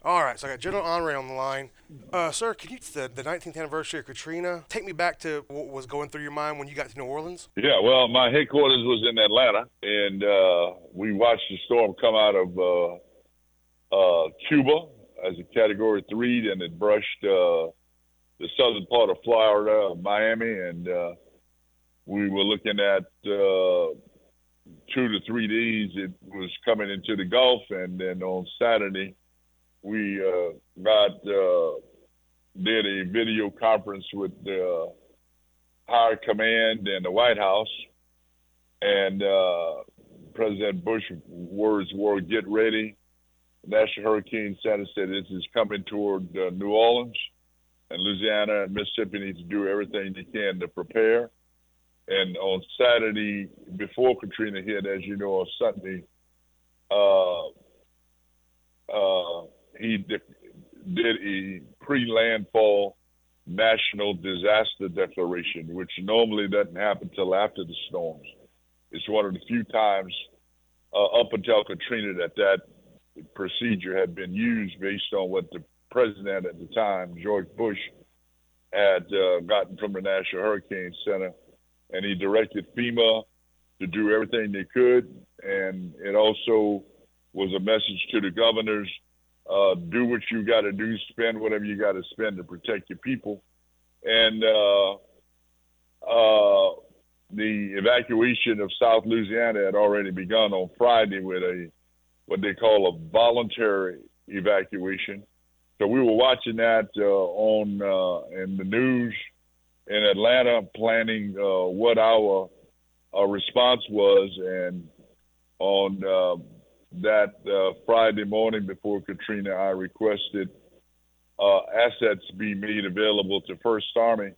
All right, so I got General Henri on the line. Sir, can you, the 19th anniversary of Katrina, take me back to what was going through your mind when you got to New Orleans? Yeah, well, my headquarters was in Atlanta, and we watched the storm come out of Cuba as a Category 3, and it brushed the southern part of Florida, Miami, and we were looking at 2 to 3 days. It was coming into the Gulf, and then on Saturday we got did a video conference with the Higher Command and the White House, and President Bush words were, "Get ready." National Hurricane Center said this is coming toward New Orleans, and Louisiana and Mississippi need to do everything they can to prepare. And on Saturday, before Katrina hit, as you know, on Sunday, uh, he did a pre-landfall national disaster declaration, which normally doesn't happen till after the storms. It's one of the few times up until Katrina that procedure had been used based on what the president at the time, George Bush, had gotten from the National Hurricane Center, and he directed FEMA to do everything they could, and it also was a message to the governors: do what you got to do, spend whatever you got to spend to protect your people, and the evacuation of South Louisiana had already begun on Friday with a what they call a voluntary evacuation. So we were watching that on in the news in Atlanta, planning what our response was, and on that Friday morning before Katrina, I requested assets be made available to First Army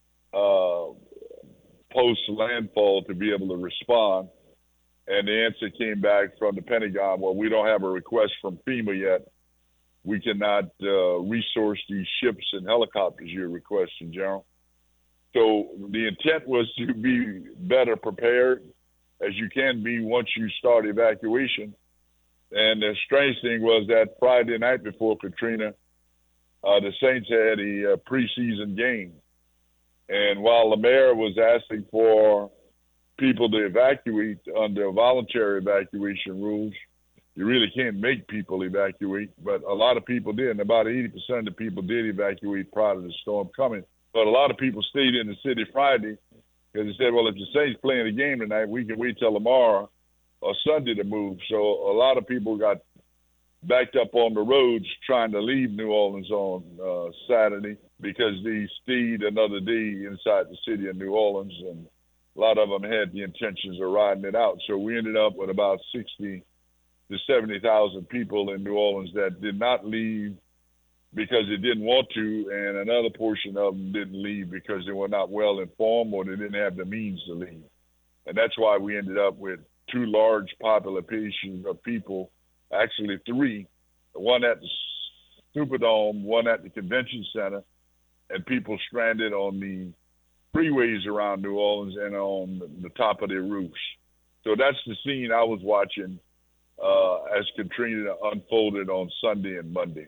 post landfall to be able to respond. And the answer came back from the Pentagon: well, we don't have a request from FEMA yet. We cannot resource these ships and helicopters you're requesting, General. So the intent was to be better prepared as you can be once you start evacuation. And the strange thing was that Friday night before Katrina, the Saints had a preseason game. And while the mayor was asking for people to evacuate under voluntary evacuation rules, you really can't make people evacuate, but a lot of people did. And about 80% of the people did evacuate prior to the storm coming. But a lot of people stayed in the city Friday because they said, well, if the Saints playing a game tonight, we can wait till tomorrow or Sunday to move. So a lot of people got backed up on the roads trying to leave New Orleans on Saturday because they stayed another day inside the city of New Orleans, and a lot of them had the intentions of riding it out. So we ended up with about 60 to 70,000 people in New Orleans that did not leave because they didn't want to, and another portion of them didn't leave because they were not well informed or they didn't have the means to leave. And that's why we ended up with two large populations of people, actually three, one at the Superdome, one at the Convention Center, and people stranded on the freeways around New Orleans and on the top of their roofs. So that's the scene I was watching as Katrina unfolded on Sunday and Monday.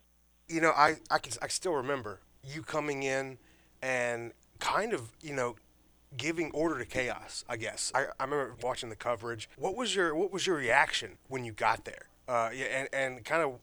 I still remember you coming in and kind of, giving order to chaos, I guess. I remember watching the coverage. What was your reaction when you got there? Yeah, and kind of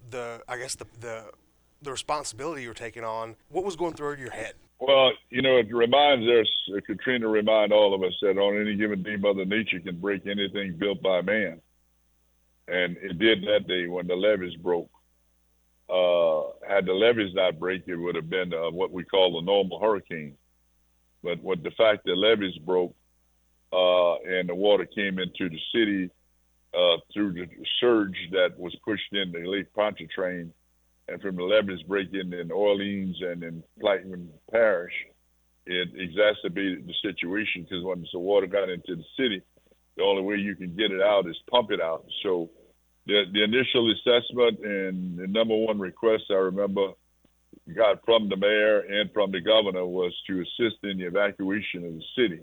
the responsibility you were taking on. What was going through your head? Well, it reminds us, Katrina remind all of us that on any given day, Mother Nature can break anything built by man. And it did that day when the levees broke. Had the levees not break, it would have been what we call a normal hurricane. But with the fact that levees broke and the water came into the city through the surge that was pushed in the Lake Pontchartrain, and from the levees breaking in Orleans and in Plaquemine Parish, it exacerbated the situation because once the water got into the city, the only way you can get it out is pump it out. So the initial assessment and the number one request I remember got from the mayor and from the governor was to assist in the evacuation of the city.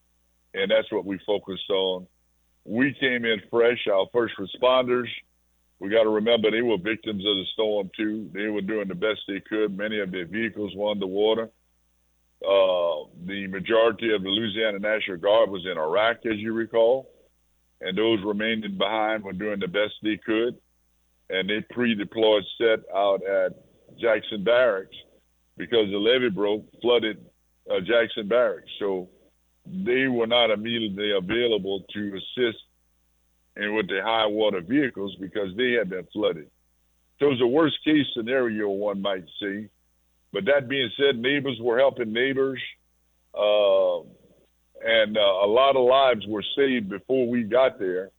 And that's what we focused on. We came in fresh. Our first responders We got to remember they were victims of the storm too. They were doing the best they could. Many of their vehicles were underwater. The majority of the Louisiana National Guard was in Iraq, as you recall, and those remaining behind were doing the best they could. And they pre-deployed set out at Jackson Barracks because the levee broke, flooded Jackson Barracks. So they were not immediately available to assist in with the high water vehicles because they had been flooded. So it was a worst case scenario, one might say. But that being said, neighbors were helping neighbors, and a lot of lives were saved before we got there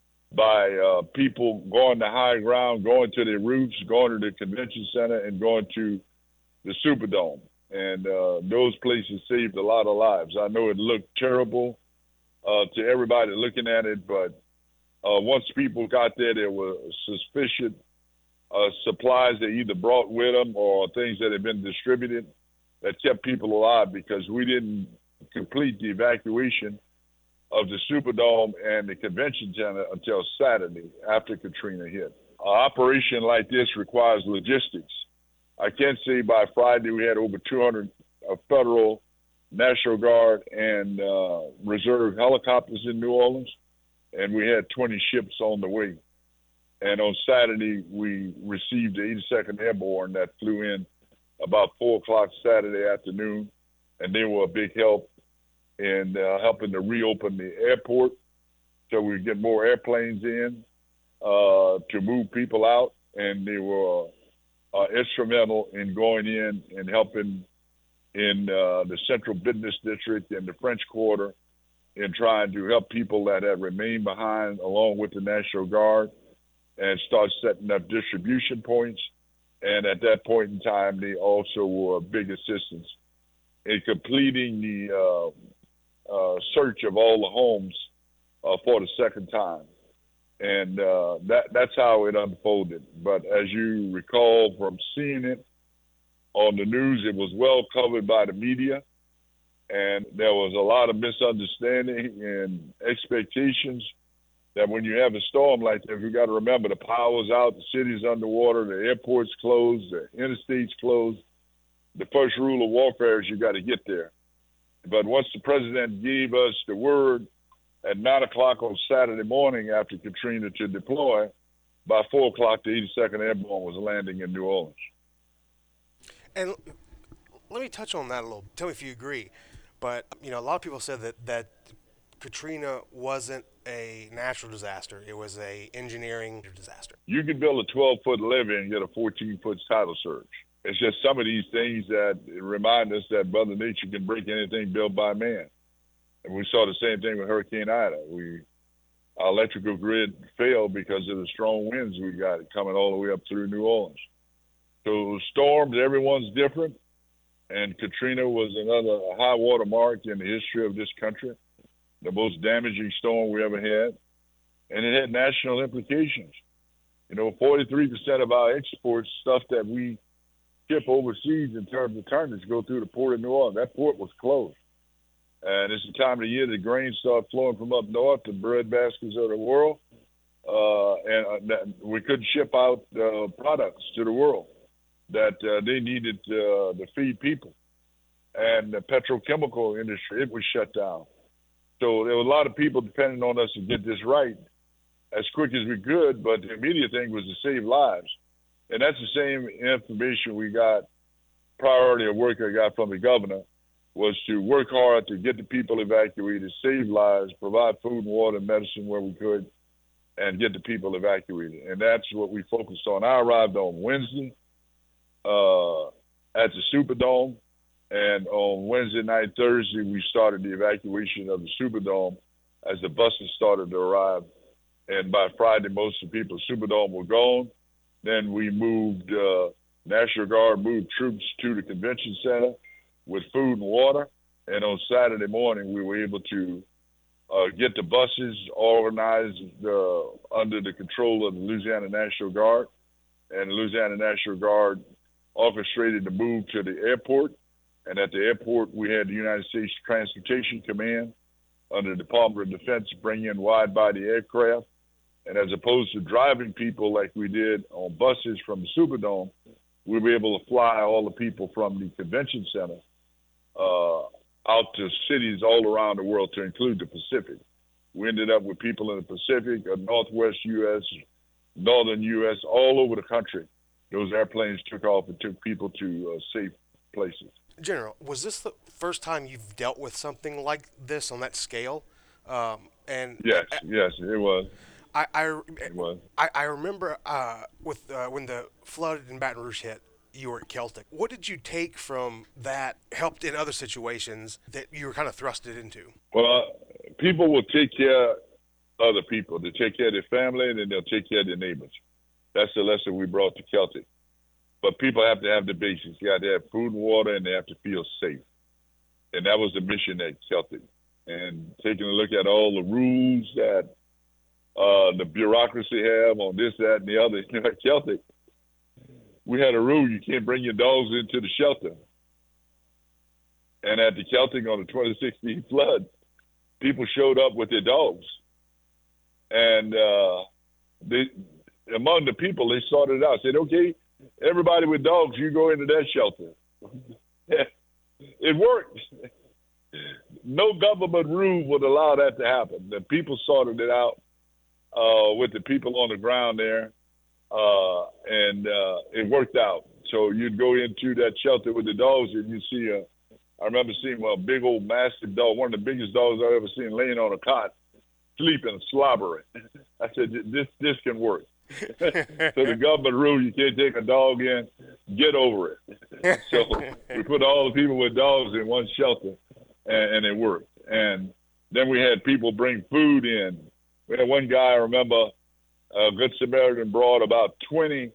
by people going to high ground, going to their roofs, going to the convention center, and going to the Superdome. And those places saved a lot of lives. I know it looked terrible to everybody looking at it, but once people got there, there were suspicious supplies they either brought with them or things that had been distributed that kept people alive because we didn't complete the evacuation of the Superdome and the convention center until Saturday after Katrina hit. An operation like this requires logistics. I can say by Friday we had over 200 federal, National Guard, and reserve helicopters in New Orleans, and we had 20 ships on the way. And on Saturday, we received the 82nd Airborne that flew in about 4 o'clock Saturday afternoon, and they were a big help in helping to reopen the airport so we get more airplanes in to move people out. And they were instrumental in going in and helping in the Central Business District and the French Quarter in trying to help people that had remained behind along with the National Guard and start setting up distribution points. And at that point in time, they also were a big assistance in completing the search of all the homes for the second time. And that's how it unfolded. But as you recall from seeing it on the news, it was well covered by the media. And there was a lot of misunderstanding and expectations that when you have a storm like that, you got to remember the power's out, the city's underwater, the airport's closed, the interstate's closed. The first rule of warfare is you got to get there. But once the president gave us the word at 9 o'clock on Saturday morning after Katrina to deploy, by 4 o'clock, the 82nd Airborne was landing in New Orleans. And let me touch on that a little. Tell me if you agree. But, you know, a lot of people said that Katrina wasn't a natural disaster. It was a engineering disaster. You can build a 12-foot levee and get a 14-foot tidal surge. It's just some of these things that remind us that Mother Nature can break anything built by man. And we saw the same thing with Hurricane Ida. Our electrical grid failed because of the strong winds we got coming all the way up through New Orleans. So storms, everyone's different. And Katrina was another high water mark in the history of this country, the most damaging storm we ever had. And it had national implications. You know, 43% of our exports, stuff that we ship overseas in terms of tonnage, go through the port of New Orleans. That port was closed. And it's the time of the year the grains start flowing from up north, the bread baskets of the world. And we couldn't ship out products to the world that they needed to feed people. And the petrochemical industry, it was shut down. So there were a lot of people depending on us to get this right as quick as we could, but the immediate thing was to save lives. And that's the same information we got, priority of work I got from the governor, was to work hard to get the people evacuated, save lives, provide food and water and medicine where we could, and get the people evacuated. And that's what we focused on. I arrived on Wednesday at the Superdome, and on Wednesday night, Thursday, we started the evacuation of the Superdome as the buses started to arrive. And by Friday, most of the people at the Superdome were gone. Then we moved, National Guard moved troops to the convention center with food and water. And on Saturday morning, we were able to get the buses organized under the control of the Louisiana National Guard. And the Louisiana National Guard orchestrated the move to the airport. And at the airport, we had the United States Transportation Command under the Department of Defense bring in wide-body aircraft And as opposed to driving people like we did on buses from the Superdome, we were able to fly all the people from the convention center out to cities all around the world, to include the Pacific. We ended up with people in the Pacific, Northwest U.S., Northern U.S., all over the country. Those airplanes took off and took people to safe places. General, was this the first time you've dealt with something like this on that scale? And Yes, yes, it was. I, I, It was. I remember with when the flood in Baton Rouge hit, you were at Celtic. What did you take from that helped in other situations that you were kind of thrusted into? Well, people will take care of other people. They take care of their family, and then they'll take care of their neighbors. That's the lesson we brought to Celtic. But people have to have the basics. You got to have food and water, and they have to feel safe. And that was the mission at Celtic. And taking a look at all the rules that the bureaucracy have on this, that, and the other. You know, at Celtic, we had a rule: you can't bring your dogs into the shelter. And at the Celtic on the 2016 flood, people showed up with their dogs, and they, among the people, they sorted it out. Said, "Okay, everybody with dogs, you go into that shelter." It worked. No government rule would allow that to happen. The people sorted it out with the people on the ground there, and it worked out. So you'd go into that shelter with the dogs, and you see I remember seeing a big old mastiff dog, one of the biggest dogs I've ever seen, laying on a cot, sleeping, slobbering. I said, this can work. So the government rule, you can't take a dog in, get over it. So we put all the people with dogs in one shelter, and it worked. And then we had people bring food in. We had one guy, I remember, a Good Samaritan brought about 20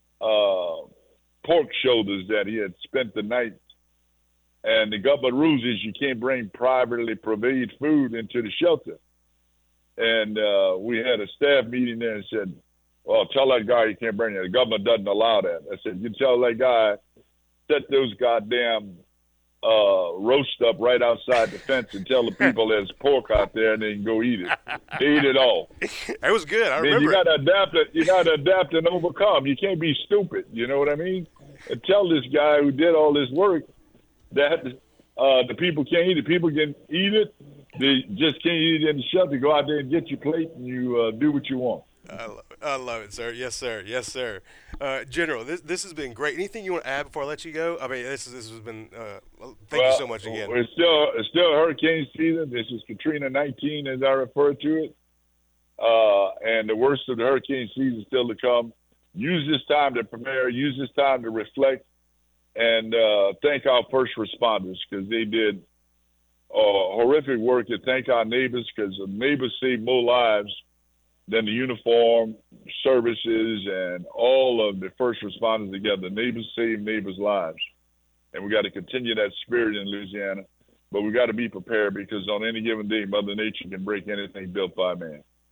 pork shoulders that he had spent the night. And the government rules is you can't bring privately provided food into the shelter. And we had a staff meeting there and said, well, tell that guy you can't bring it. The government doesn't allow that. I said, you tell that guy, set those goddamn roast up right outside the fence and tell the people there's pork out there and they can go eat it. They eat it all. It was good. I remember. You gotta adapt it. You gotta adapt and overcome. You can't be stupid. You know what I mean? And tell this guy who did all this work that the people can't eat it. People can eat it. They just can't eat it in the shelter. Go out there and get your plate and you do what you want. I love it, sir. Yes, sir. Yes, sir. General, this has been great. Anything you want to add before I let you go? I mean, this has been. Thank you so much again. It's still hurricane season. This is Katrina 19, as I refer to it, and the worst of the hurricane season is still to come. Use this time to prepare. Use this time to reflect, and thank our first responders because they did horrific work. And thank our neighbors because the neighbors saved more lives than the uniform services and all of the first responders together. Neighbors save neighbors' lives. And we got to continue that spirit in Louisiana. But we got to be prepared because on any given day, Mother Nature can break anything built by man.